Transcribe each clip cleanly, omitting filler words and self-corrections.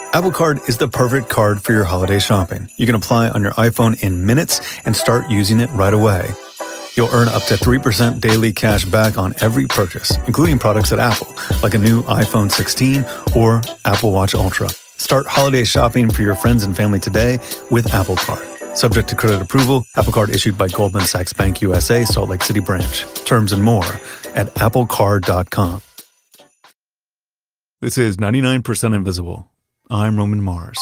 Apple Card is the perfect card for your holiday shopping. You can apply on your iPhone in minutes and start using it right away. You'll earn up to 3% daily cash back on every purchase, including products at Apple, like a new iPhone 16 or Apple Watch Ultra. Start holiday shopping for your friends and family today with Apple Card. Subject to credit approval, Apple Card issued by Goldman Sachs Bank USA, Salt Lake City branch. Terms and more at applecard.com. This is 99% Invisible. I'm Roman Mars.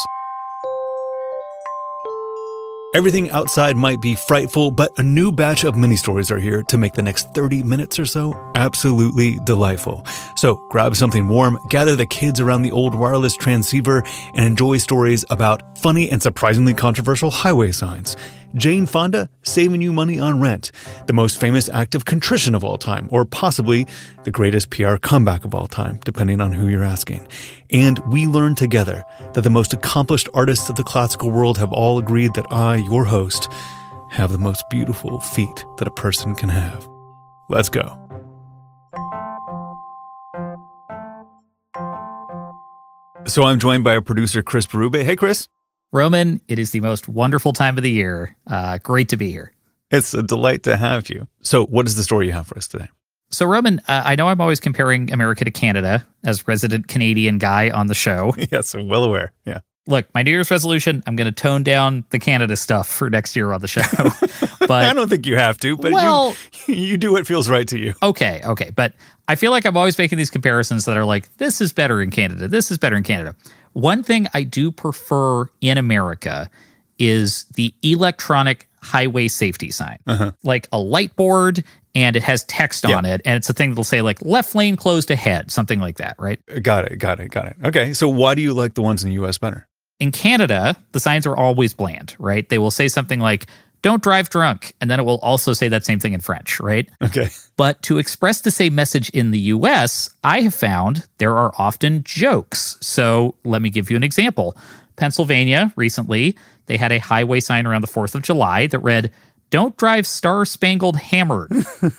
Everything outside might be frightful, but a new batch of mini-stories are here to make the next 30 minutes or so absolutely delightful. So grab something warm, gather the kids around the old wireless transceiver, and enjoy stories about funny and surprisingly controversial highway signs. Jane Fonda saving you money on rent, the most famous act of contrition of all time, or possibly the greatest PR comeback of all time, depending on who you're asking. And we learn together that the most accomplished artists of the classical world have all agreed that I, your host, have the most beautiful feet that a person can have. Let's go. So I'm joined by our producer, Chris Berube. Hey, Chris. Roman, it is the most wonderful time of the year. Great to be here. It's a delight to have you. So what is the story you have for us today? So Roman, I know I'm always comparing America to Canada as resident Canadian guy on the show. Yes, I'm well aware. Yeah. Look, my New Year's resolution, I'm going to tone down the Canada stuff for next year on the show. But I don't think you have to, but you do what feels right to you. Okay. But I feel like I'm always making these comparisons that are like, this is better in Canada. This is better in Canada. One thing I do prefer in America is the electronic highway safety sign, like a light board, and it has text on it. And it's a thing that'll say like left lane closed ahead, something like that, right? Got it. Okay. So why do you like the ones in the US better? In Canada, the signs are always bland, right? They will say something like, don't drive drunk. And then it will also say that same thing in French, right? Okay. But to express the same message in the US, I have found there are often jokes. So let me give you an example. Pennsylvania, recently, they had a highway sign around the 4th of July that read, don't drive star-spangled hammered.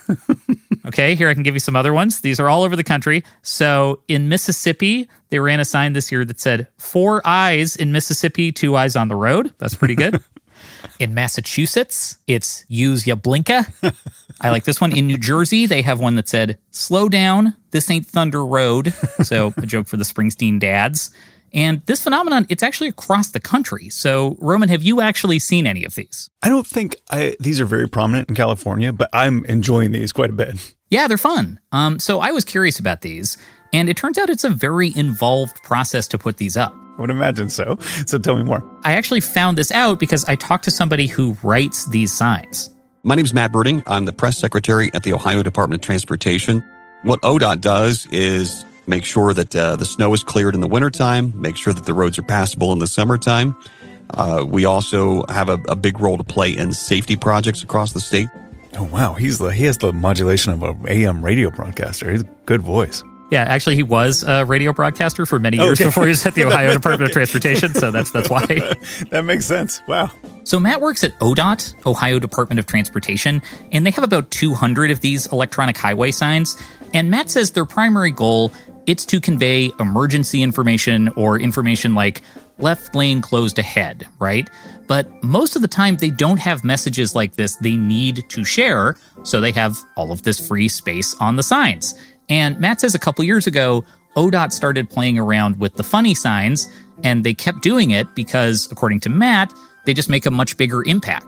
Okay, here I can give you some other ones. These are all over the country. So in Mississippi, they ran a sign this year that said, 4 eyes in Mississippi, 2 eyes on the road. That's pretty good. In Massachusetts, it's use ya blinka. I like this one. In New Jersey, they have one that said, slow down, this ain't Thunder Road. So a joke for the Springsteen dads. And this phenomenon, it's actually across the country. So, Roman, have you actually seen any of these? I don't think these are very prominent in California, but I'm enjoying these quite a bit. Yeah, they're fun. So I was curious about these, and it turns out it's a very involved process to put these up. I would imagine so. So tell me more. I actually found this out because I talked to somebody who writes these signs. My name is Matt Birding. I'm the press secretary at the Ohio Department of Transportation. What ODOT does is make sure that the snow is cleared in the wintertime, make sure that the roads are passable in the summertime. We also have a big role to play in safety projects across the state. Oh, wow. He has the modulation of an AM radio broadcaster. He's a good voice. Yeah, actually, he was a radio broadcaster for many years before he was at the Ohio Department of Transportation, so that's why. That makes sense. Wow. So Matt works at ODOT, Ohio Department of Transportation, and they have about 200 of these electronic highway signs. And Matt says their primary goal, it's to convey emergency information or information like left lane closed ahead, right? But most of the time, they don't have messages like this they need to share, so they have all of this free space on the signs. And Matt says a couple years ago, ODOT started playing around with the funny signs, and they kept doing it because, according to Matt, they just make a much bigger impact.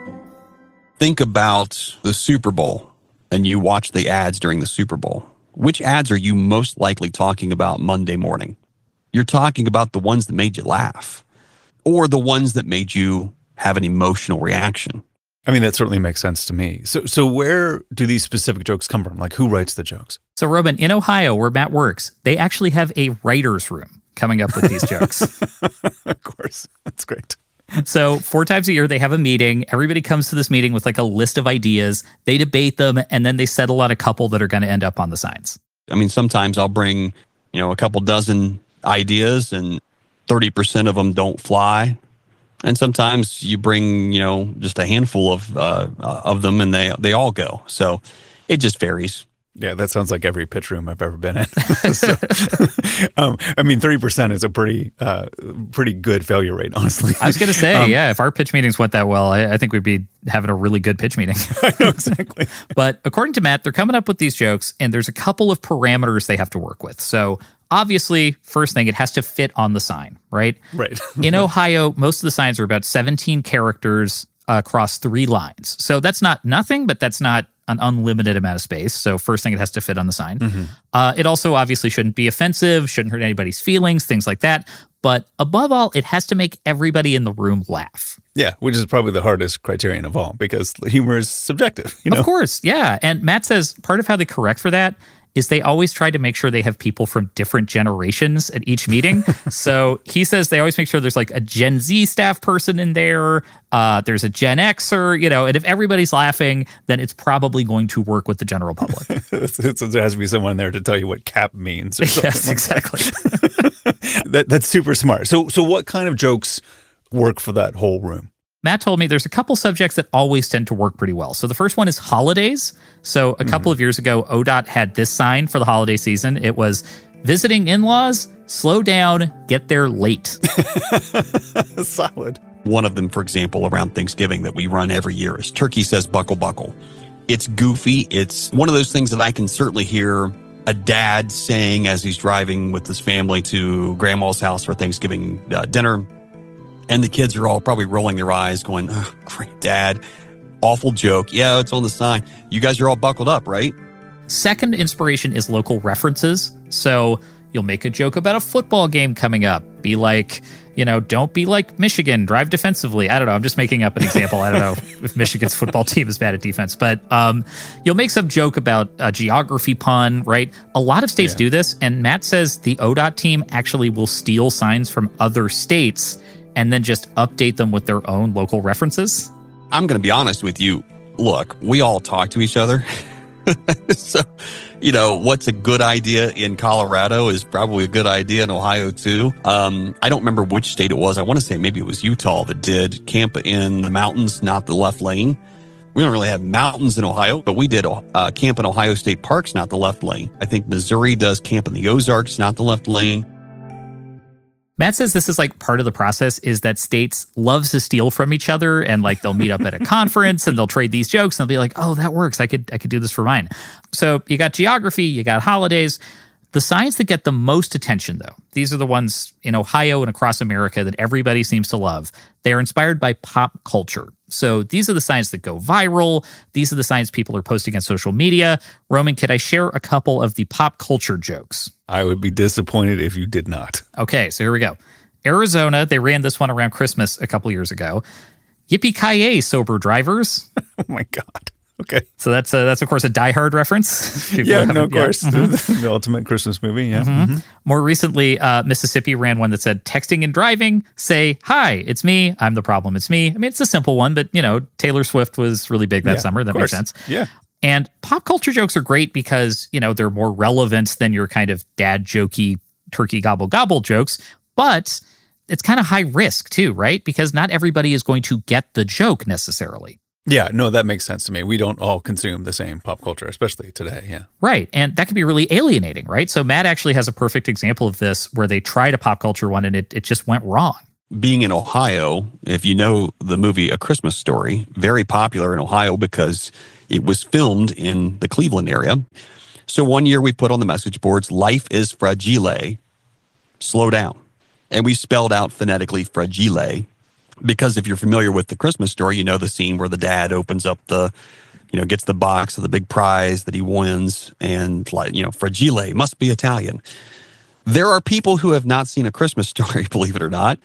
Think about the Super Bowl, and you watch the ads during the Super Bowl. Which ads are you most likely talking about Monday morning? You're talking about the ones that made you laugh, or the ones that made you have an emotional reaction. I mean, that certainly makes sense to me. So where do these specific jokes come from? Like, who writes the jokes? So, Roman, in Ohio, where Matt works, they actually have a writer's room coming up with these jokes. Of course. That's great. So 4 times a year, they have a meeting. Everybody comes to this meeting with like a list of ideas. They debate them, and then they settle on a couple that are going to end up on the signs. I mean, sometimes I'll bring, a couple dozen ideas, and 30% of them don't fly. And sometimes you bring, just a handful of them, and they all go. So it just varies. Yeah, that sounds like every pitch room I've ever been in. So, 30% is a pretty good failure rate, honestly. I was going to say, if our pitch meetings went that well, I think we'd be having a really good pitch meeting. I know, exactly. But according to Matt, they're coming up with these jokes, and there's a couple of parameters they have to work with. So obviously, first thing, it has to fit on the sign, right? Right. In Ohio, most of the signs are about 17 characters across 3 lines. So that's not nothing, but that's not an unlimited amount of space. So first thing, it has to fit on the sign. It also obviously shouldn't be offensive, shouldn't hurt anybody's feelings, things like that. But above all, it has to make everybody in the room laugh. Yeah, which is probably the hardest criterion of all, because humor is subjective. Of course, yeah. And Matt says part of how they correct for that is they always try to make sure they have people from different generations at each meeting. So he says they always make sure there's like a Gen Z staff person in there. There's a Gen Xer, and if everybody's laughing, then it's probably going to work with the general public. There has to be someone there to tell you what cap means. Yes, exactly. That's super smart. So what kind of jokes work for that whole room? Matt told me there's a couple subjects that always tend to work pretty well. So the first one is holidays. So a couple of years ago, ODOT had this sign for the holiday season. It was, visiting in-laws, slow down, get there late. Solid. One of them, for example, around Thanksgiving that we run every year is Turkey Says Buckle Buckle. It's goofy. It's one of those things that I can certainly hear a dad saying as he's driving with his family to grandma's house for Thanksgiving dinner. And the kids are all probably rolling their eyes going, oh, great dad, awful joke. Yeah, it's on the sign. You guys are all buckled up, right? Second inspiration is local references. So you'll make a joke about a football game coming up. Be like, don't be like Michigan, drive defensively. I don't know. I'm just making up an example. I don't know if Michigan's football team is bad at defense, but you'll make some joke about a geography pun, right? A lot of states do this. And Matt says the ODOT team actually will steal signs from other states and then just update them with their own local references. I'm going to be honest with you. Look, we all talk to each other. So, what's a good idea in Colorado is probably a good idea in Ohio too. I don't remember which state it was. I want to say maybe it was Utah that did camp in the mountains, not the left lane. We don't really have mountains in Ohio, but we did camp in Ohio State Parks, not the left lane. I think Missouri does camp in the Ozarks, not the left lane. Matt says this is like part of the process is that states love to steal from each other, and like they'll meet up at a conference and they'll trade these jokes and they'll be like, oh, that works. I could do this for mine. So you got geography, you got holidays. The signs that get the most attention, though, these are the ones in Ohio and across America that everybody seems to love. They're inspired by pop culture. So these are the signs that go viral. These are the signs people are posting on social media. Roman, could I share a couple of the pop culture jokes? I would be disappointed if you did not. Okay, so here we go. Arizona, they ran this one around Christmas a couple years ago. Yippee-ki-yay, sober drivers. Oh my God. Okay. So that's of course a Die Hard reference. Of course. The ultimate Christmas movie. Yeah. Mm-hmm. More recently, Mississippi ran one that said, texting and driving, say, hi, it's me. I'm the problem. It's me. I mean, it's a simple one, but Taylor Swift was really big that summer. That makes sense. Yeah. And pop culture jokes are great because, they're more relevant than your kind of dad jokey turkey gobble gobble jokes, but it's kind of high risk too, right? Because not everybody is going to get the joke necessarily. Yeah, no, that makes sense to me. We don't all consume the same pop culture, especially today. Yeah. Right. And that can be really alienating, right? So Matt actually has a perfect example of this where they tried a pop culture one and it just went wrong. Being in Ohio, if you know the movie A Christmas Story, very popular in Ohio because it was filmed in the Cleveland area. So one year we put on the message boards, life is fragile, slow down. And we spelled out phonetically fragile. Because if you're familiar with the Christmas Story, you know the scene where the dad opens up gets the box of the big prize that he wins and fragile must be Italian. There are people who have not seen A Christmas Story, believe it or not,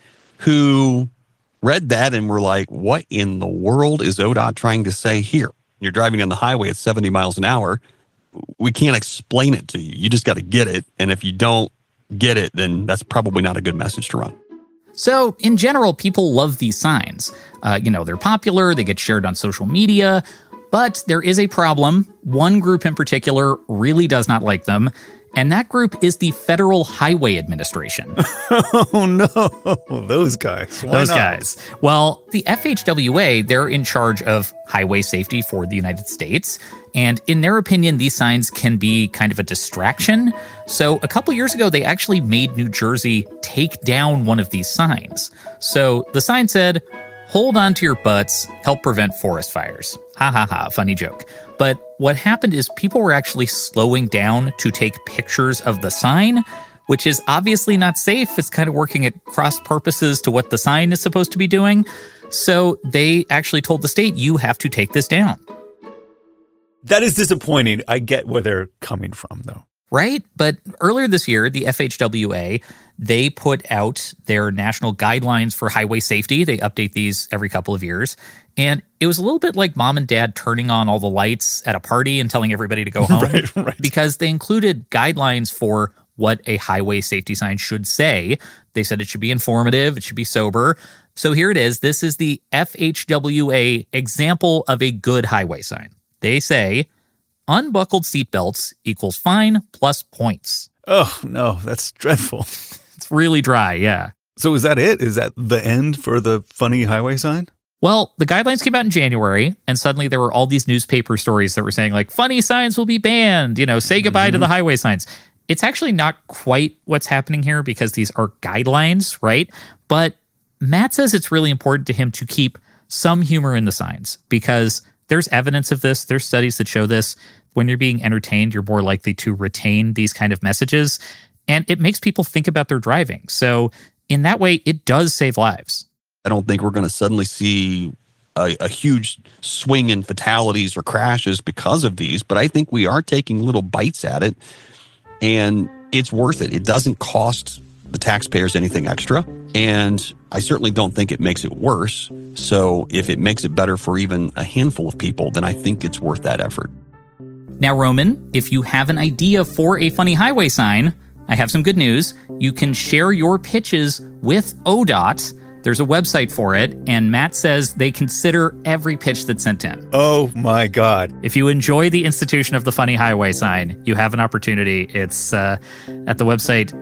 who read that and were like, what in the world is ODOT trying to say here? You're driving on the highway at 70 miles an hour. We can't explain it to you. You just got to get it. And if you don't get it, then that's probably not a good message to run. So in general, people love these signs. They're popular, they get shared on social media, but there is a problem. One group in particular really does not like them, And that group is the Federal Highway Administration. Oh, no. Those guys. Why Those not? guys. Well, the FHWA, they're in charge of highway safety for the United States. And in their opinion, these signs can be kind of a distraction. So a couple years ago, they actually made New Jersey take down one of these signs. So the sign said, "Hold on to your butts, help prevent forest fires." Ha ha ha, funny joke. But what happened is people were actually slowing down to take pictures of the sign, which is obviously not safe. It's kind of working at cross purposes to what the sign is supposed to be doing. So they actually told the state, you have to take this down. That is disappointing. I get where they're coming from, though. Right? But earlier this year, the FHWA, they put out their national guidelines for highway safety. They update these every couple of years. And it was a little bit like mom and dad turning on all the lights at a party and telling everybody to go home. Right. Because they included guidelines for what a highway safety sign should say. They said it should be informative, it should be sober. So here it is. This is the FHWA example of a good highway sign. They say, unbuckled seatbelts equals fine plus points. Oh, no, that's dreadful. It's really dry, yeah. So is that it? Is that the end for the funny highway sign? Well, the guidelines came out in January, and suddenly there were all these newspaper stories that were saying, like, funny signs will be banned, say goodbye to the highway signs. It's actually not quite what's happening here because these are guidelines, right? But Matt says it's really important to him to keep some humor in the signs because there's evidence of this. There's studies that show this. When you're being entertained, you're more likely to retain these kind of messages, and it makes people think about their driving. So in that way, it does save lives. I don't think we're going to suddenly see a huge swing in fatalities or crashes because of these, but I think we are taking little bites at it, and it's worth it. It doesn't cost the taxpayers anything extra, and I certainly don't think it makes it worse. So if it makes it better for even a handful of people, then I think it's worth that effort. Now, Roman, if you have an idea for a funny highway sign, I have some good news. You can share your pitches with ODOT. There's a website for it, and Matt says they consider every pitch that's sent in. Oh, my God. If you enjoy the institution of the funny highway sign, you have an opportunity. It's at the website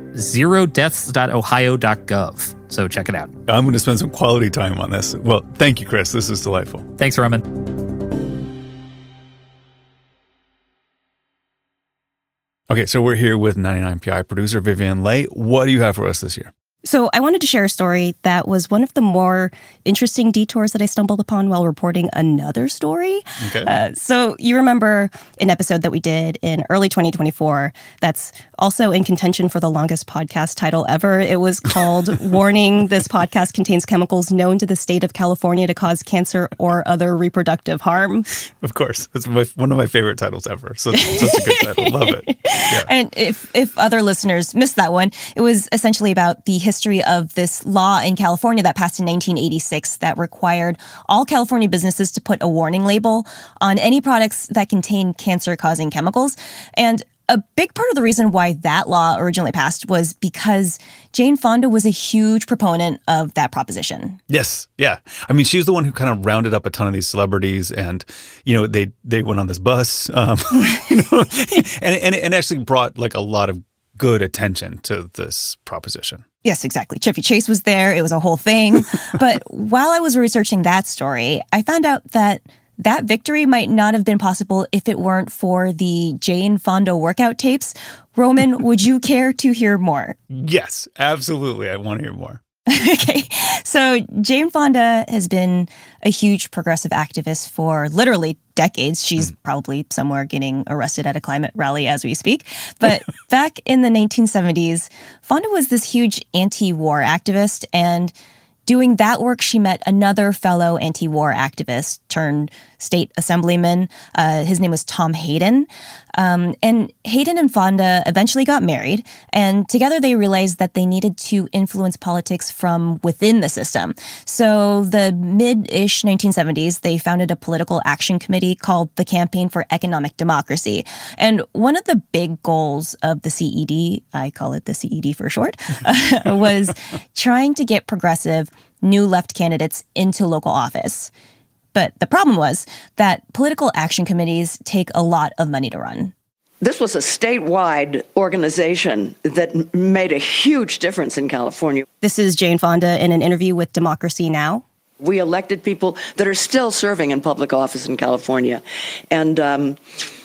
zerodeaths.ohio.gov. So check it out. I'm going to spend some quality time on this. Well, thank you, Chris. This is delightful. Thanks, Roman. Okay, so we're here with 99PI producer Vivian Leigh. What do you have for us this year? So I wanted to share a story that was one of the more interesting detours that I stumbled upon while reporting another story. Okay. So you remember an episode that we did in early 2024 that's also in contention for the longest podcast title ever. It was called Warning, This Podcast Contains Chemicals Known to the State of California to Cause Cancer or Other Reproductive Harm. Of course. It's one of my favorite titles ever. So such a good title. Love it. Yeah. And if other listeners missed that one, it was essentially about the history of this law in California that passed in 1986 that required all California businesses to put a warning label on any products that contain cancer-causing chemicals. And a big part of the reason why that law originally passed was because Jane Fonda was a huge proponent of that proposition. Yes. Yeah. I mean, she's the one who kind of rounded up a ton of these celebrities and, they went on this bus, and actually brought like a lot of good attention to this proposition. Yes, exactly. Chevy Chase was there. It was a whole thing. But while I was researching that story, I found out that victory might not have been possible if it weren't for the Jane Fonda workout tapes. Roman, would you care to hear more? Yes, absolutely. I want to hear more. Okay. So Jane Fonda has been a huge progressive activist for literally decades. She's probably somewhere getting arrested at a climate rally as we speak. But back in the 1970s, Fonda was this huge anti-war activist, and doing that work, she met another fellow anti-war activist turned state assemblyman. His name was Tom Hayden. And Hayden and Fonda eventually got married. And together they realized that they needed to influence politics from within the system. So the mid-ish 1970s, they founded a political action committee called the Campaign for Economic Democracy. And one of the big goals of the CED, I call it the CED for short, was trying to get progressive new left candidates into local office. But the problem was that political action committees take a lot of money to run. This was a statewide organization that made a huge difference in California. This is Jane Fonda in an interview with Democracy Now! We elected people that are still serving in public office in California. And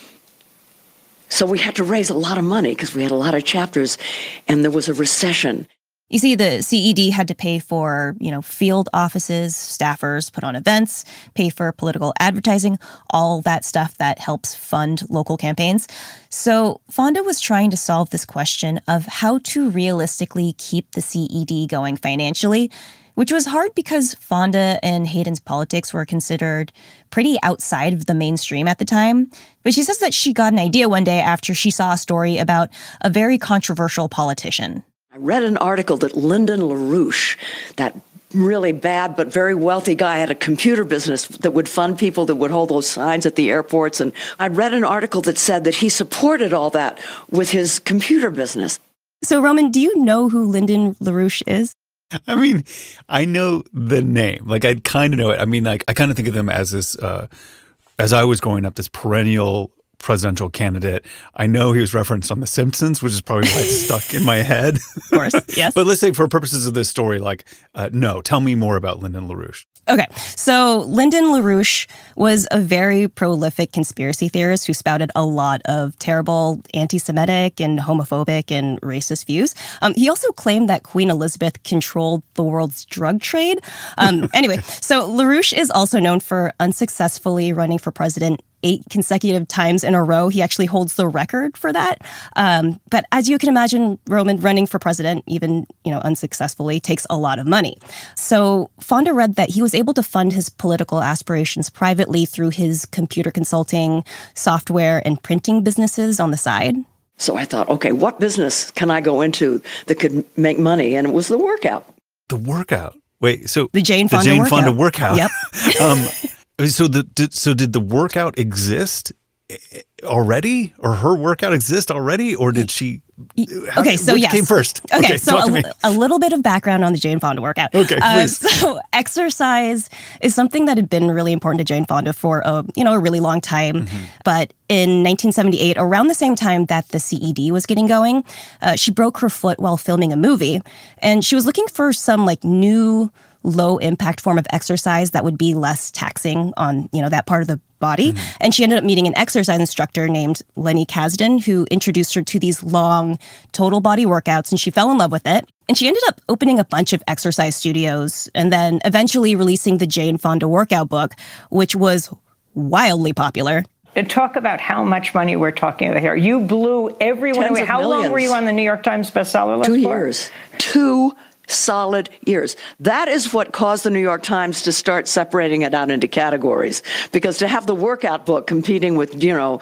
so we had to raise a lot of money because we had a lot of chapters and there was a recession. You see, the CED had to pay for, field offices, staffers, put on events, pay for political advertising, all that stuff that helps fund local campaigns. So Fonda was trying to solve this question of how to realistically keep the CED going financially, which was hard because Fonda and Hayden's politics were considered pretty outside of the mainstream at the time. But she says that she got an idea one day after she saw a story about a very controversial politician. I read an article that Lyndon LaRouche, that really bad but very wealthy guy, had a computer business that would fund people that would hold those signs at the airports. And I read an article that said that he supported all that with his computer business. So, Roman, do you know who Lyndon LaRouche is? I mean, I know the name. Like, I kind of know it. I mean, like, I kind of think of them as this, as I was growing up, this perennial presidential candidate. I know he was referenced on The Simpsons, which is probably why it's stuck in my head. Of course, yes. But let's say for purposes of this story, no, tell me more about Lyndon LaRouche. Okay, so Lyndon LaRouche was a very prolific conspiracy theorist who spouted a lot of terrible anti-Semitic and homophobic and racist views. He also claimed that Queen Elizabeth controlled the world's drug trade. Anyway, so LaRouche is also known for unsuccessfully running for president 8 consecutive times in a row. He actually holds the record for that. But as you can imagine, Roman, running for president, even unsuccessfully, takes a lot of money. So Fonda read that he was able to fund his political aspirations privately through his computer consulting, software, and printing businesses on the side. So I thought, okay, what business can I go into that could make money? And it was the workout. The workout? Wait, so the Jane Fonda workout. Yep. So did the workout exist already, or her workout exist already, or did she? Okay, so which came first? Okay, so a little bit of background on the Jane Fonda workout. Okay, please. So exercise is something that had been really important to Jane Fonda for a really long time. Mm-hmm. But in 1978, around the same time that the CED was getting going, she broke her foot while filming a movie, and she was looking for some new low-impact form of exercise that would be less taxing on, that part of the body. Mm-hmm. And she ended up meeting an exercise instructor named Lenny Kasdan, who introduced her to these long total body workouts, and she fell in love with it. And she ended up opening a bunch of exercise studios and then eventually releasing the Jane Fonda workout book, which was wildly popular. To talk about how much money we're talking about here. You blew everyone away. How long were you on the New York Times bestseller list? 2 years. 2 solid years. That is what caused the New York Times to start separating it out into categories. Because to have the workout book competing with,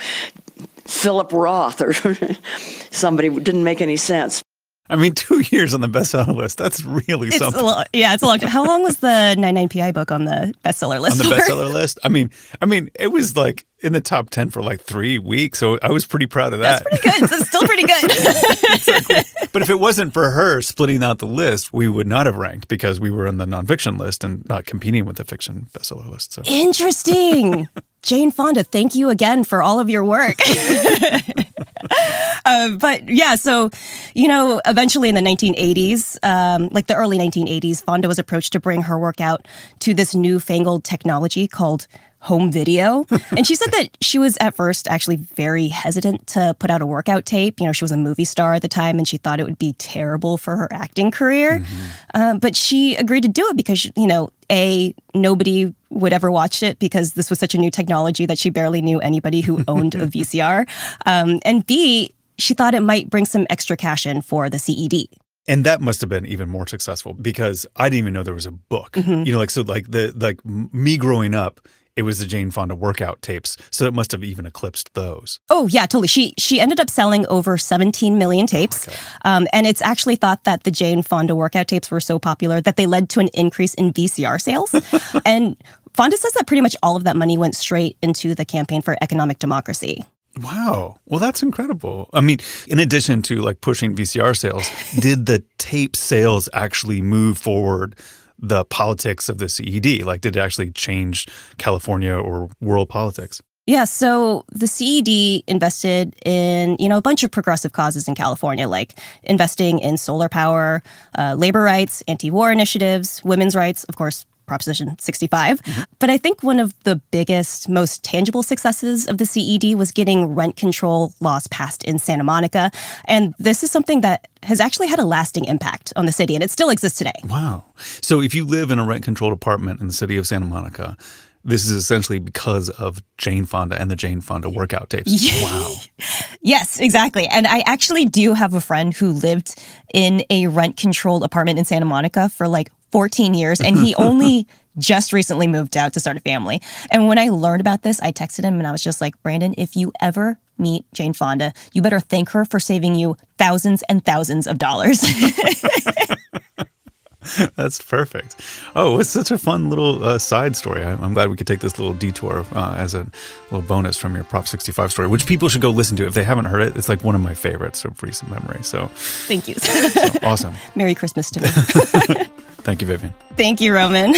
Philip Roth or somebody didn't make any sense. I mean, 2 years on the bestseller list, that's really something. It's a long time. How long was the 99PI book on the bestseller list? On the bestseller list? I mean, it was in the top 10 for 3 weeks, so I was pretty proud of that. That's pretty good. It's still pretty good. Exactly. But if it wasn't for her splitting out the list, we would not have ranked because we were on the nonfiction list and not competing with the fiction bestseller list. So. Interesting. Jane Fonda, thank you again for all of your work. But yeah, so, eventually in the 1980s, the early 1980s, Fonda was approached to bring her workout to this newfangled technology called home video. And she said that she was at first actually very hesitant to put out a workout tape. She was a movie star at the time and she thought it would be terrible for her acting career. Mm-hmm. But she agreed to do it because, A, nobody would ever watch it because this was such a new technology that she barely knew anybody who owned a VCR. And B, she thought it might bring some extra cash in for the CED. And that must have been even more successful because I didn't even know there was a book. Mm-hmm. Me growing up, it was the Jane Fonda workout tapes. So it must have even eclipsed those. Oh, yeah, totally. She ended up selling over 17 million tapes. Okay. And it's actually thought that the Jane Fonda workout tapes were so popular that they led to an increase in VCR sales. And Fonda says that pretty much all of that money went straight into the campaign for economic democracy. Wow. Well, that's incredible. I mean, in addition to pushing VCR sales, did the tape sales actually move forward the politics of the CED? Did it actually change California or world politics? Yeah, so the CED invested in, a bunch of progressive causes in California, like investing in solar power, labor rights, anti-war initiatives, women's rights, of course, Proposition 65. Mm-hmm. But I think one of the biggest, most tangible successes of the CED was getting rent control laws passed in Santa Monica. And this is something that has actually had a lasting impact on the city, and it still exists today. Wow. So if you live in a rent-controlled apartment in the city of Santa Monica, this is essentially because of Jane Fonda and the Jane Fonda workout tapes. Wow. Yes, exactly. And I actually do have a friend who lived in a rent-controlled apartment in Santa Monica for like 14 years, and he only just recently moved out to start a family. And when I learned about this, I texted him and I was just like, Brandon, if you ever meet Jane Fonda, you better thank her for saving you thousands and thousands of dollars. That's perfect. Oh, it's such a fun little side story. I'm glad we could take this little detour as a little bonus from your Prop 65 story, which people should go listen to. If they haven't heard it, it's like one of my favorites of recent memory. So thank you. So, awesome. Merry Christmas to me. Thank you, Vivian. Thank you, Roman.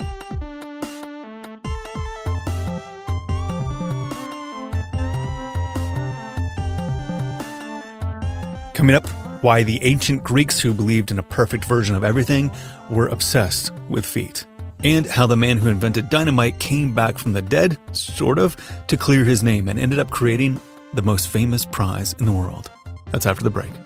Coming up, why the ancient Greeks who believed in a perfect version of everything were obsessed with feet. And how the man who invented dynamite came back from the dead, sort of, to clear his name and ended up creating the most famous prize in the world. That's after the break.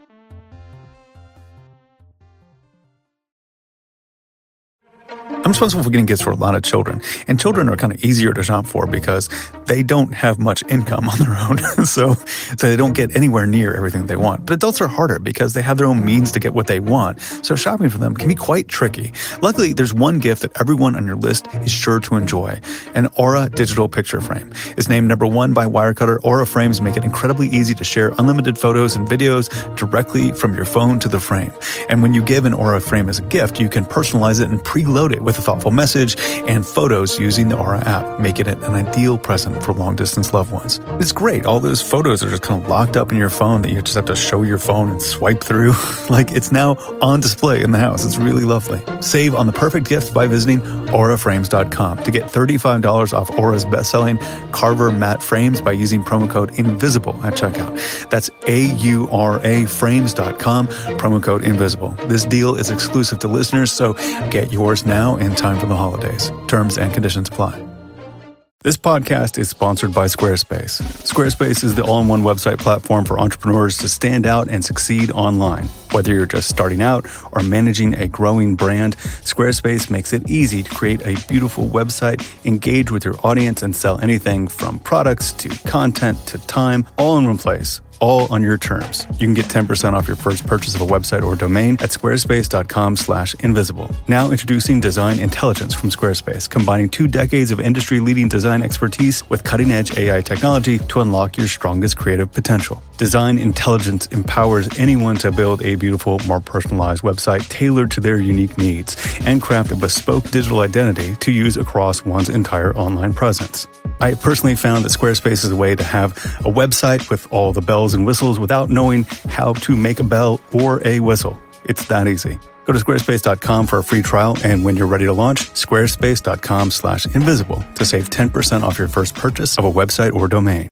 I'm responsible for getting gifts for a lot of children, and children are kind of easier to shop for because they don't have much income on their own, so they don't get anywhere near everything they want. But adults are harder because they have their own means to get what they want, so shopping for them can be quite tricky. Luckily, there's one gift that everyone on your list is sure to enjoy: an Aura digital picture frame. It's named #1 by Wirecutter. Aura frames make it incredibly easy to share unlimited photos and videos directly from your phone to the frame. And when you give an Aura frame as a gift, you can personalize it and preload it with a thoughtful message and photos using the Aura app, making it an ideal present for long-distance loved ones. It's great. All those photos are just kind of locked up in your phone that you just have to show your phone and swipe through. Like, it's now on display in the house. It's really lovely. Save on the perfect gift by visiting auraframes.com to get $35 off Aura's best-selling Carver matte frames by using promo code INVISIBLE at checkout. That's auraframes.com, promo code INVISIBLE. This deal is exclusive to listeners, so get yours now in time for the holidays. Terms and conditions apply. This podcast is sponsored by Squarespace. Squarespace is the all-in-one website platform for entrepreneurs to stand out and succeed online. Whether you're just starting out or managing a growing brand, Squarespace makes it easy to create a beautiful website, engage with your audience, and sell anything from products to content to time, all in one place, all on your terms. You can get 10% off your first purchase of a website or domain at squarespace.com/invisible. Now introducing Design Intelligence from Squarespace, combining 2 decades of industry-leading design expertise with cutting-edge AI technology to unlock your strongest creative potential. Design Intelligence empowers anyone to build a beautiful, more personalized website tailored to their unique needs and craft a bespoke digital identity to use across one's entire online presence. I personally found that Squarespace is a way to have a website with all the bells and whistles without knowing how to make a bell or a whistle. It's that easy. Go to squarespace.com for a free trial, and when you're ready to launch, squarespace.com/invisible to save 10% off your first purchase of a website or domain.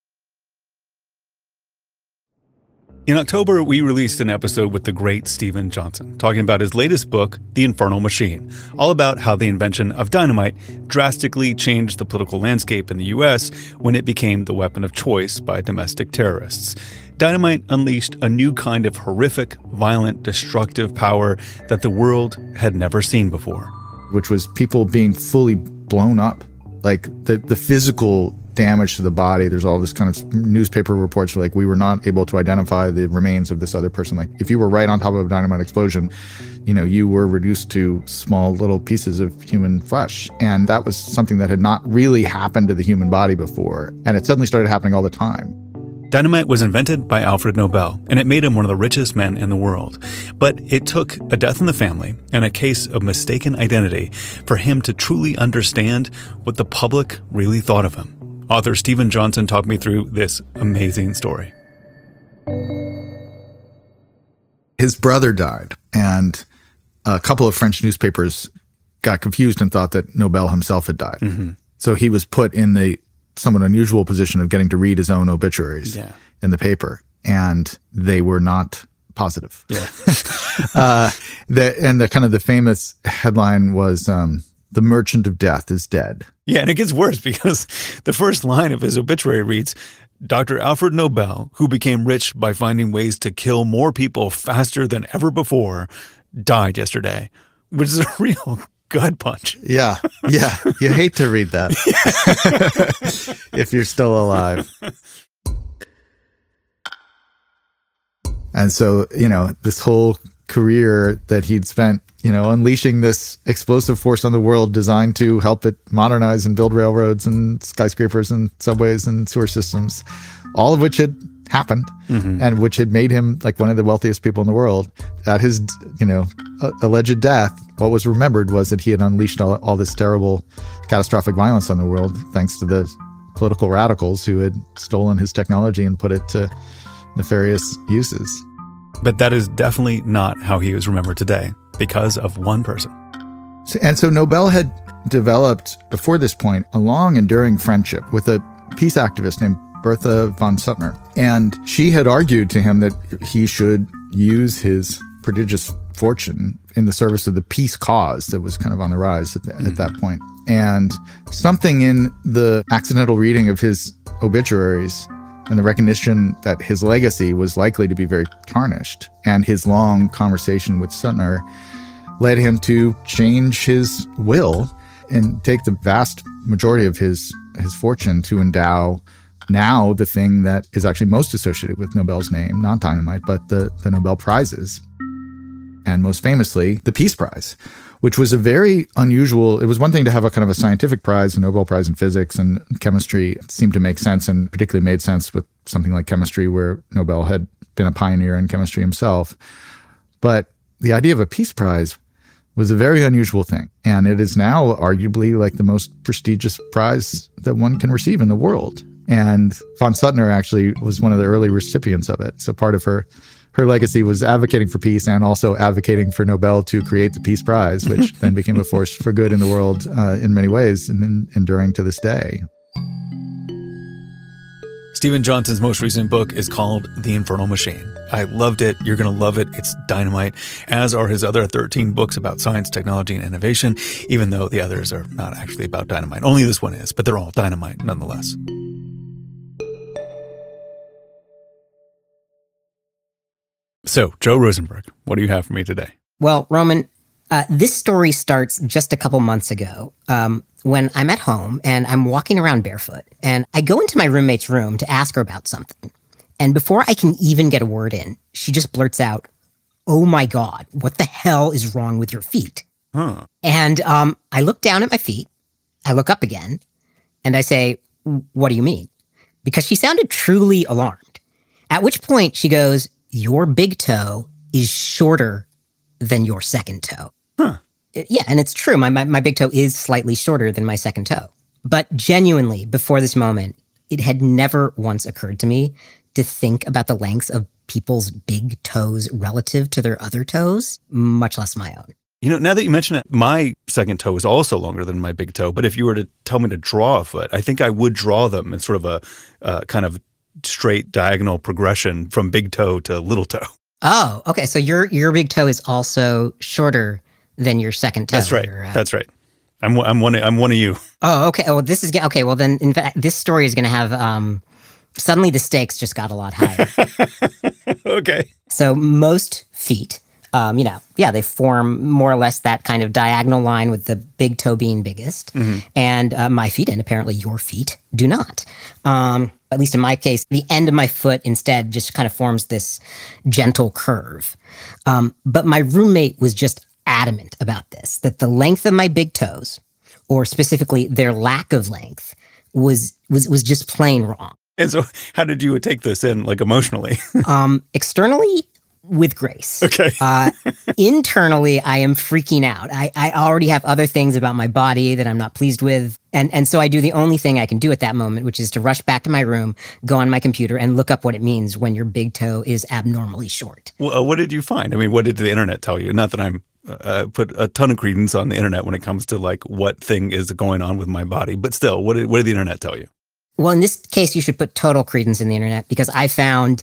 In October, we released an episode with the great Steven Johnson, talking about his latest book, The Infernal Machine, all about how the invention of dynamite drastically changed the political landscape in the U.S. when it became the weapon of choice by domestic terrorists. Dynamite unleashed a new kind of horrific, violent, destructive power that the world had never seen before. Which was people being fully blown up, like the physical damage to the body. There's all this kind of newspaper reports like we were not able to identify the remains of this other person. Like if you were right on top of a dynamite explosion, you were reduced to small little pieces of human flesh. And that was something that had not really happened to the human body before. And it suddenly started happening all the time. Dynamite was invented by Alfred Nobel, and it made him one of the richest men in the world. But it took a death in the family and a case of mistaken identity for him to truly understand what the public really thought of him. Author Steven Johnson talked me through this amazing story. His brother died, and a couple of French newspapers got confused and thought that Nobel himself had died. Mm-hmm. So he was put in the somewhat unusual position of getting to read his own obituaries in the paper. And they were not positive. Yeah. The famous headline was, "The Merchant of Death is dead." Yeah, and it gets worse because the first line of his obituary reads, Dr. Alfred Nobel, who became rich by finding ways to kill more people faster than ever before, died yesterday, which is a real gut punch. Yeah. You hate to read that if you're still alive. And so, this whole career that he'd spent, unleashing this explosive force on the world designed to help it modernize and build railroads and skyscrapers and subways and sewer systems, all of which had happened and which had made him like one of the wealthiest people in the world. At his, alleged death, what was remembered was that he had unleashed all this terrible, catastrophic violence on the world, thanks to the political radicals who had stolen his technology and put it to nefarious uses. But that is definitely not how he was remembered today, because of one person. And so Nobel had developed, before this point, a long, enduring friendship with a peace activist named Bertha von Suttner. And she had argued to him that he should use his prodigious fortune in the service of the peace cause that was kind of on the rise at that point. And something in the accidental reading of his obituaries and the recognition that his legacy was likely to be very tarnished, and his long conversation with Suttner led him to change his will and take the vast majority of his fortune to endow now the thing that is actually most associated with Nobel's name, not dynamite, but the Nobel Prizes. And most famously, the Peace Prize, which was a very unusual, it was one thing to have a kind of a scientific prize, a Nobel Prize in physics and chemistry. It seemed to make sense, and particularly made sense with something like chemistry, where Nobel had been a pioneer in chemistry himself. But the idea of a Peace Prize was a very unusual thing. And it is now arguably like the most prestigious prize that one can receive in the world. And von Suttner actually was one of the early recipients of it. So part of her legacy was advocating for peace and also advocating for Nobel to create the Peace Prize, which then became a force for good in the world in many ways and enduring to this day. Steven Johnson's most recent book is called The Infernal Machine. I loved it. You're going to love it. It's dynamite, as are his other 13 books about science, technology, and innovation, even though the others are not actually about dynamite. Only this one is, but they're all dynamite nonetheless. So, Joe Rosenberg, what do you have for me today? Well, Roman, this story starts just a couple months ago when I'm at home and I'm walking around barefoot. And I go into my roommate's room to ask her about something. And before I can even get a word in, she just blurts out, "Oh my God, what the hell is wrong with your feet?" Huh. And I look down at my feet. I look up again. And I say, "What do you mean?" Because she sounded truly alarmed. At which point she goes, "Your big toe is shorter than your second toe." Huh. Yeah, and it's true. My big toe is slightly shorter than my second toe. But genuinely, before this moment, it had never once occurred to me to think about the lengths of people's big toes relative to their other toes, much less my own. You know, now that you mention it, my second toe is also longer than my big toe. But if you were to tell me to draw a foot, I think I would draw them in sort of a kind of straight diagonal progression from big toe to little toe. Oh, okay. So your big toe is also shorter than your second toe. That's right. That's right. I'm one of you. Oh, okay. Oh, this is okay. Well, then, in fact, this story is going to have. Suddenly, the stakes just got a lot higher. Okay. So most feet, they form more or less that kind of diagonal line with the big toe being biggest, and my feet, and apparently your feet, do not. At least in my case, the end of my foot instead just kind of forms this gentle curve. But my roommate was just adamant about this, that the length of my big toes, or specifically their lack of length, was just plain wrong. And so how did you take this in, like, emotionally? Externally, with grace. Okay. Internally, I am freaking out. I already have other things about my body that I'm not pleased with. And so I do the only thing I can do at that moment, which is to rush back to my room, go on my computer, and look up what it means when your big toe is abnormally short. Well, what did you find? I mean, what did the internet tell you? Not that I'm put a ton of credence on the internet when it comes to, like, what thing is going on with my body. But still, what did the internet tell you? Well, in this case, you should put total credence in the internet because I found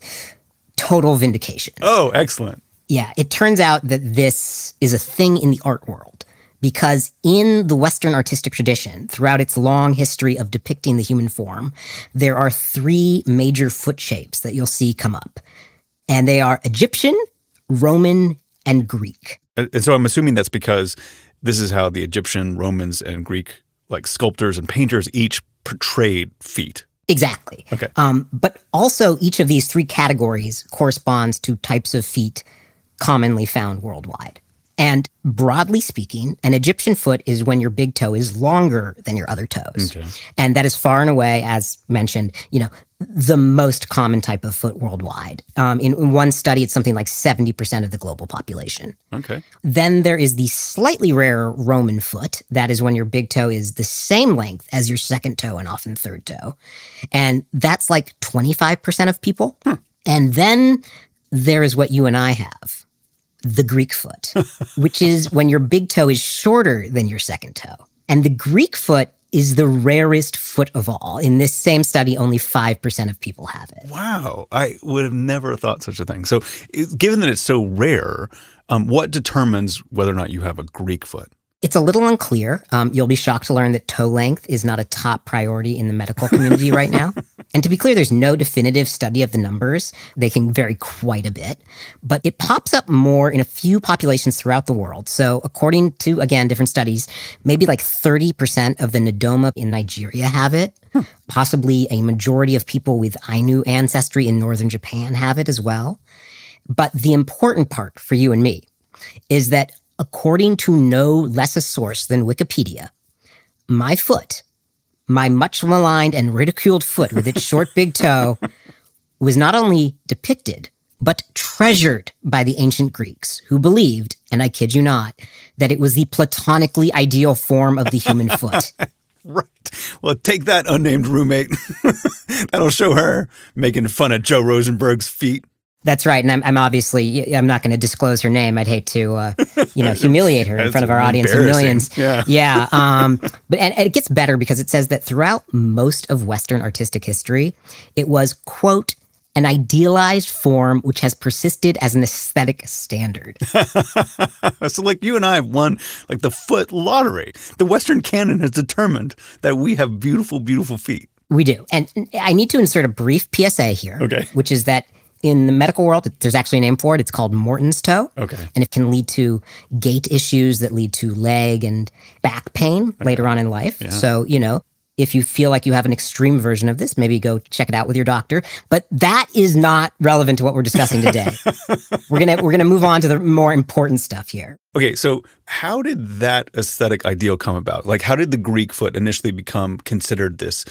total vindication. Oh, excellent. Yeah, it turns out that this is a thing in the art world because in the Western artistic tradition, throughout its long history of depicting the human form, there are 3 major foot shapes that you'll see come up. And they are Egyptian, Roman, and Greek. And so I'm assuming that's because this is how the Egyptian, Romans, and Greek like sculptors and painters each portrayed feet. Exactly. Okay. But also each of these 3 categories corresponds to types of feet commonly found worldwide. And broadly speaking, an Egyptian foot is when your big toe is longer than your other toes. Okay. And that is far and away, as mentioned, the most common type of foot worldwide. In one study, it's something like 70% of the global population. Okay. Then there is the slightly rarer Roman foot. That is when your big toe is the same length as your second toe and often third toe. And that's like 25% of people. And then there is what you and I have, the Greek foot, which is when your big toe is shorter than your second toe. And the Greek foot is the rarest foot of all. In this same study, only 5% of people have it. Wow. I would have never thought such a thing. So given that it's so rare, what determines whether or not you have a Greek foot? It's a little unclear. You'll be shocked to learn that toe length is not a top priority in the medical community right now. And to be clear, there's no definitive study of the numbers. They can vary quite a bit. But it pops up more in a few populations throughout the world. So according to, again, different studies, maybe like 30% of the Ndoma in Nigeria have it. Possibly a majority of people with Ainu ancestry in northern Japan have it as well. But the important part for you and me is that according to no less a source than Wikipedia, my foot, my much maligned and ridiculed foot with its short big toe, was not only depicted, but treasured by the ancient Greeks, who believed, and I kid you not, that it was the platonically ideal form of the human foot. Right. Well, take that, unnamed roommate. That'll show her making fun of Joe Rosenberg's feet. That's right. And I'm obviously, I'm not going to disclose her name. I'd hate to, humiliate her in front of our audience of millions. Yeah. Yeah. But it gets better because it says that throughout most of Western artistic history, it was, quote, an idealized form which has persisted as an aesthetic standard. So like you and I have won like the foot lottery. The Western canon has determined that we have beautiful, beautiful feet. We do. And I need to insert a brief PSA here, Okay. which is that in the medical world, there's actually a name for it. It's called Morton's toe. Okay. And it can lead to gait issues that lead to leg and back pain later on in life. Yeah. So, if you feel like you have an extreme version of this, maybe go check it out with your doctor. But that is not relevant to what we're discussing today. We're gonna move on to the more important stuff here. Okay, so how did that aesthetic ideal come about? Like, how did the Greek foot initially become considered this,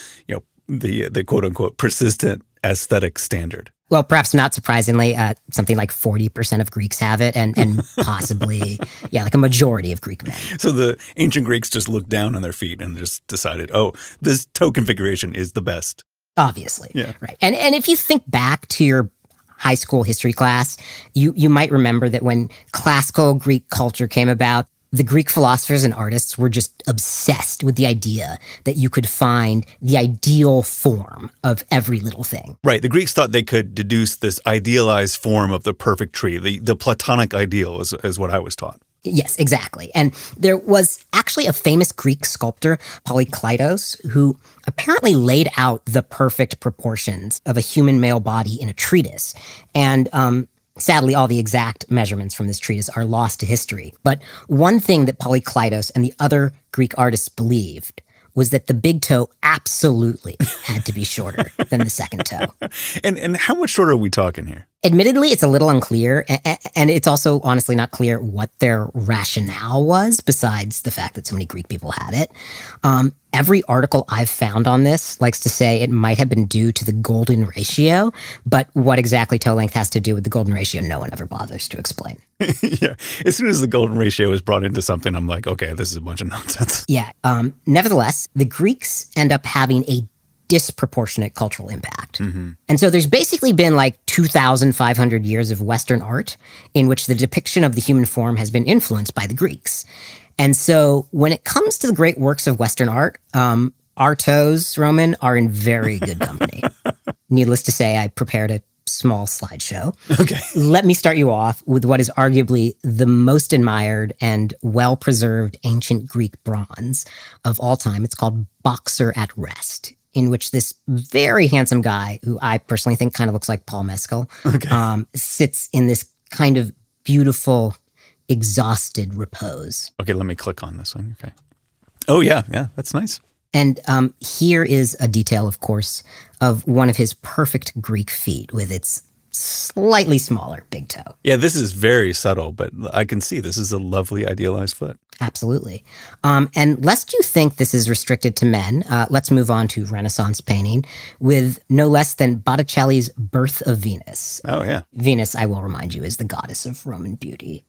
the quote unquote persistent aesthetic standard? Well, perhaps not surprisingly, something like 40% of Greeks have it, and possibly, like a majority of Greek men. So the ancient Greeks just looked down on their feet and just decided, oh, this toe configuration is the best. Obviously. Yeah. Right. And if you think back to your high school history class, you might remember that when classical Greek culture came about, the Greek philosophers and artists were just obsessed with the idea that you could find the ideal form of every little thing. Right. The Greeks thought they could deduce this idealized form of the perfect tree. The Platonic ideal is what I was taught. Yes, exactly. And there was actually a famous Greek sculptor, Polykleitos, who apparently laid out the perfect proportions of a human male body in a treatise. And sadly, all the exact measurements from this treatise are lost to history. But one thing that Polykleitos and the other Greek artists believed was that the big toe absolutely had to be shorter than the second toe. And how much shorter are we talking here? Admittedly, it's a little unclear, and it's also honestly not clear what their rationale was, besides the fact that so many Greek people had it. Every article I've found on this likes to say it might have been due to the golden ratio, but what exactly toe length has to do with the golden ratio, no one ever bothers to explain. Yeah. As soon as the golden ratio is brought into something, I'm like, okay, this is a bunch of nonsense. Yeah. Nevertheless, the Greeks end up having a disproportionate cultural impact. Mm-hmm. And so there's basically been like 2,500 years of Western art in which the depiction of the human form has been influenced by the Greeks. And so when it comes to the great works of Western art, Our toes, Roman, are in very good company. Needless to say, I prepared a small slideshow. Okay. Let me start you off with what is arguably the most admired and well-preserved ancient Greek bronze of all time. It's called Boxer at Rest, in which this very handsome guy, who I personally think kind of looks like Paul Mescal, sits in this kind of beautiful, exhausted repose. Okay, let me click on this one. Okay. Oh, yeah, that's nice. And here is a detail, of course, of one of his perfect Greek feet with its slightly smaller big toe. Yeah, this is very subtle, but I can see this is a lovely idealized foot. Absolutely. And lest you think this is restricted to men, let's move on to Renaissance painting with no less than Botticelli's Birth of Venus. Oh, yeah. Venus, I will remind you, is the goddess of Roman beauty.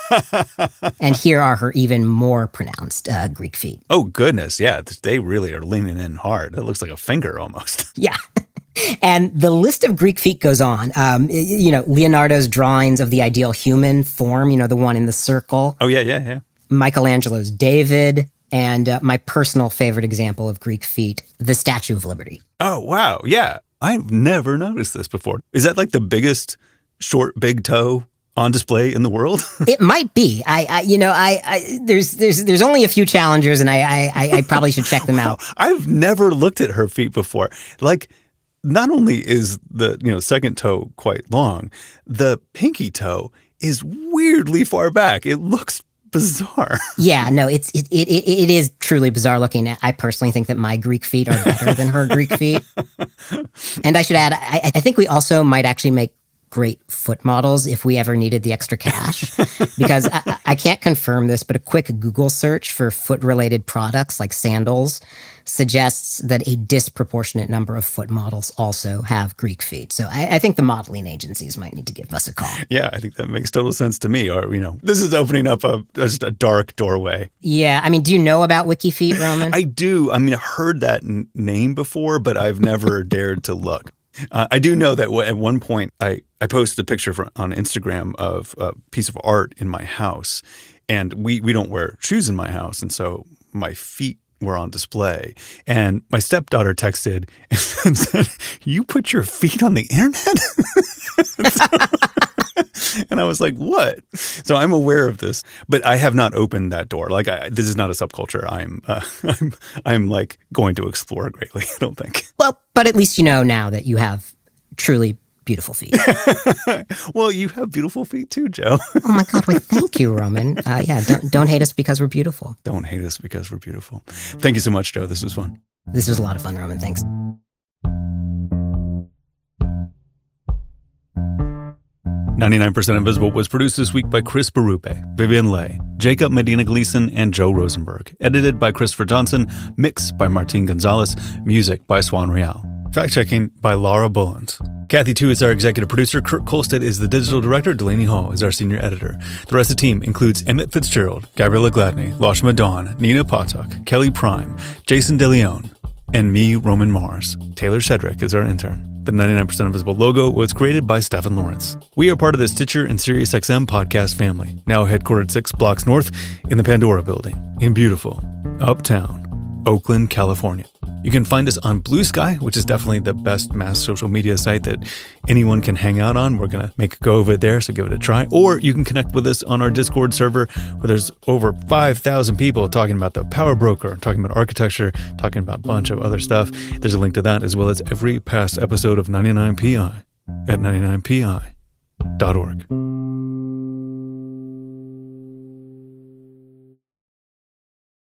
And here are her even more pronounced Greek feet. Oh, goodness. Yeah, they really are leaning in hard. It looks like a finger almost. Yeah. And the list of Greek feet goes on. Leonardo's drawings of the ideal human form, the one in the circle. Oh, yeah. Michelangelo's David, and my personal favorite example of Greek feet, the Statue of Liberty. Oh, wow. Yeah. I've never noticed this before. Is that like the biggest short, big toe on display in the world? It might be. There's only a few challengers, and I probably should check them out. I've never looked at her feet before. Like, not only is the second toe quite long, the pinky toe is weirdly far back. It looks bizarre. Yeah, no, it is truly bizarre looking. I personally think that my Greek feet are better than her Greek feet. And I should add, I think we also might actually make great foot models if we ever needed the extra cash. Because I can't confirm this, but a quick Google search for foot-related products like sandals suggests that a disproportionate number of foot models also have Greek feet. So I think the modeling agencies might need to give us a call. Yeah, I think that makes total sense to me. Or, this is opening up just a dark doorway. Yeah, I mean, do you know about WikiFeet, Roman? I do. I mean, I've heard that name before, but I've never dared to look. I do know that at one point I posted a picture on Instagram of a piece of art in my house, and we don't wear shoes in my house, and so my feet were on display, and my stepdaughter texted and said, "You put your feet on the internet?" And I was like, "What?" So I'm aware of this, but I have not opened that door. Like, this is not a subculture I'm like going to explore greatly, I don't think. Well, but at least you know now that you have truly beautiful feet. Well, you have beautiful feet too, Joe. Oh my God, wait, thank you, Roman. Don't hate us because we're beautiful. Don't hate us because we're beautiful. Thank you so much, Joe. This was fun. This was a lot of fun, Roman. Thanks. 99% Invisible was produced this week by Chris Barupe, Vivian Leigh, Jacob Medina Gleason, and Joe Rosenberg. Edited by Christopher Johnson. Mixed by Martin Gonzalez. Music by Swan Real. Fact-checking by Laura Bullens. Kathy Tu is our executive producer. Kurt Kolstedt is the digital director. Delaney Hall is our senior editor. The rest of the team includes Emmett Fitzgerald, Gabriella Gladney, Lashma Dawn, Nina Potok, Kelly Prime, Jason DeLeon, and me, Roman Mars. Taylor Shedrick is our intern. The 99% Invisible logo was created by Stephen Lawrence. We are part of the Stitcher and SiriusXM podcast family, now headquartered 6 blocks north in the Pandora building in beautiful, uptown, Oakland, California. You can find us on Blue Sky, which is definitely the best mass social media site that anyone can hang out on. We're going to make a go of it there, so give it a try. Or you can connect with us on our Discord server, where there's over 5,000 people talking about the Power Broker, talking about architecture, talking about a bunch of other stuff. There's a link to that, as well as every past episode of 99PI at 99pi.org.